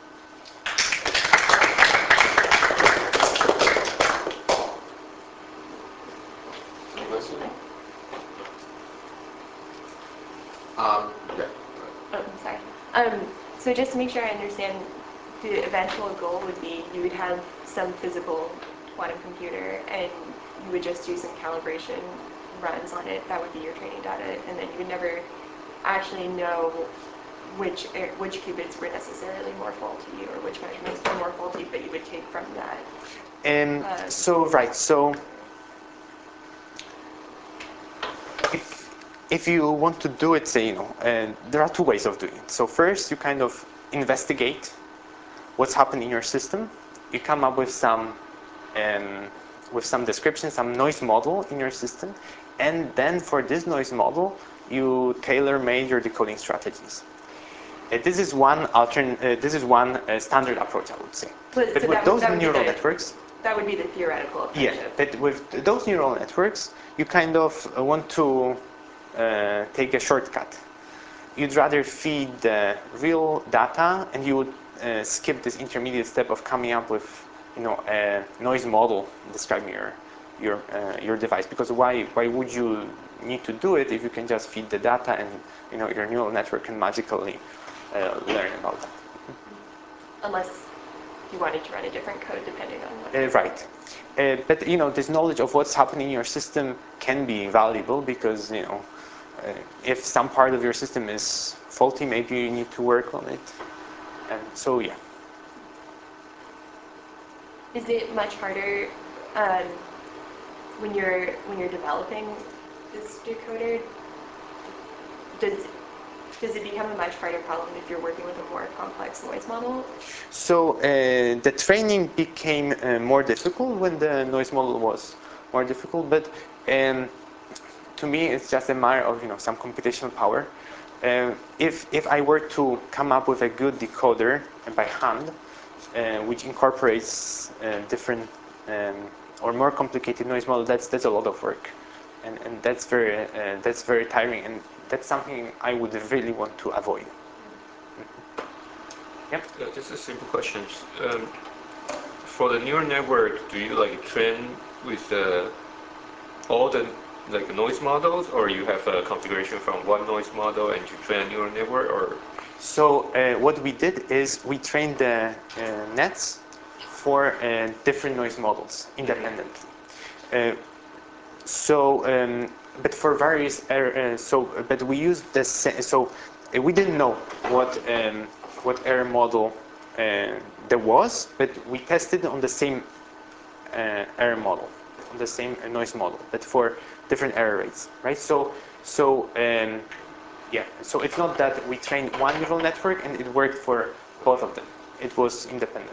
Yeah. Oh, I'm sorry. So just to make sure I understand, the eventual goal would be you would have some physical quantum computer and you would just do some calibration runs on it. That would be your training data, and then you would never actually know which qubits were necessarily more faulty or which measurements were more faulty, but you would take from that. So if you want to do it, say, there are two ways of doing it. So first, you kind of investigate what's happening in your system. You come up with some description, some noise model in your system, and then for this noise model, you tailor-made your decoding strategies. This is one standard approach, I would say. But with those neural networks, that would be the theoretical approach. yeah, but with those neural networks, you kind of want to take a shortcut. You'd rather feed the real data, and you would skip this intermediate step of coming up with, a noise model describing your device. Because why would you need to do it if you can just feed the data and your neural network can magically learn about that? Unless you wanted to run a different code depending on what. Right. But this knowledge of what's happening in your system can be valuable because if some part of your system is faulty, maybe you need to work on it. And so yeah. Is it much harder when you're developing this decoder? Does it become a much harder problem if you're working with a more complex noise model? So the training became more difficult when the noise model was more difficult, but to me it's just a matter of some computational power. If I were to come up with a good decoder by hand, which incorporates different or more complicated noise model, that's a lot of work, and that's very tiring, and that's something I would really want to avoid. Yep. Just a simple question. For the neural network, do you train with all the noise models, or you have a configuration from one noise model and you train a neural network, or? So what we did is we trained the nets for different noise models independently. But for various but we used the so we didn't know what error model there was, but we tested on the same error model, on the same noise model, but for different error rates, right? So it's not that we trained one neural network and it worked for both of them. It was independent.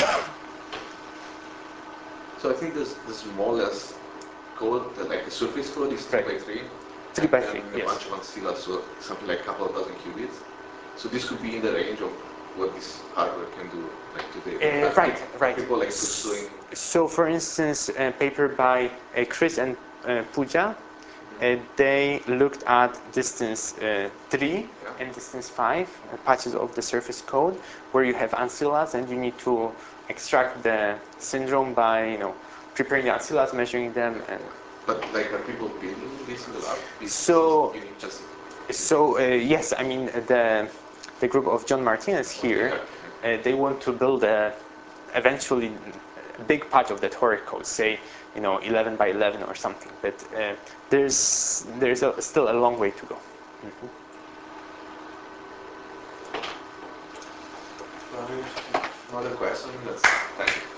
So I think this more or less code, like the surface code is 3 by 3. 3 by 3, and yes. a bunch of ancilla, so something like a couple of dozen qubits. So this could be in the range of what this hardware can do today. Right. People pursuing. So, for instance, a paper by Chris and Pooja, they looked at distance 3 and distance 5 patches of the surface code, where you have ancillas, and you need to extract the syndrome by preparing the ancillas, measuring them, and But like, are people building this in the lab? Is So- something unique just So yes, I mean the group of John Martinez here, they want to build eventually a big patch of the Toric code, say 11 by 11 or something. But there's still a long way to go. another question? That's thank you.